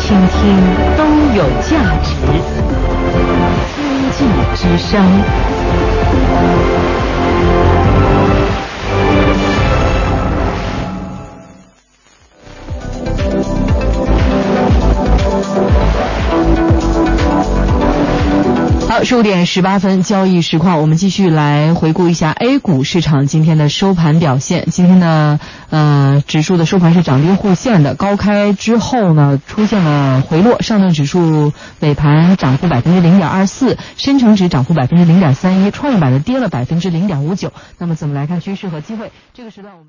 倾听都有价值。经济之声。好，15点18分，交易实况，我们继续来回顾一下 A 股市场今天的收盘表现。今天呢，指数的收盘是涨跌互现的，高开之后呢，出现了回落，上证指数尾盘涨幅0.24%，深成指涨幅0.31%，创业板的跌了0.59%。那么怎么来看趋势和机会？这个时段我们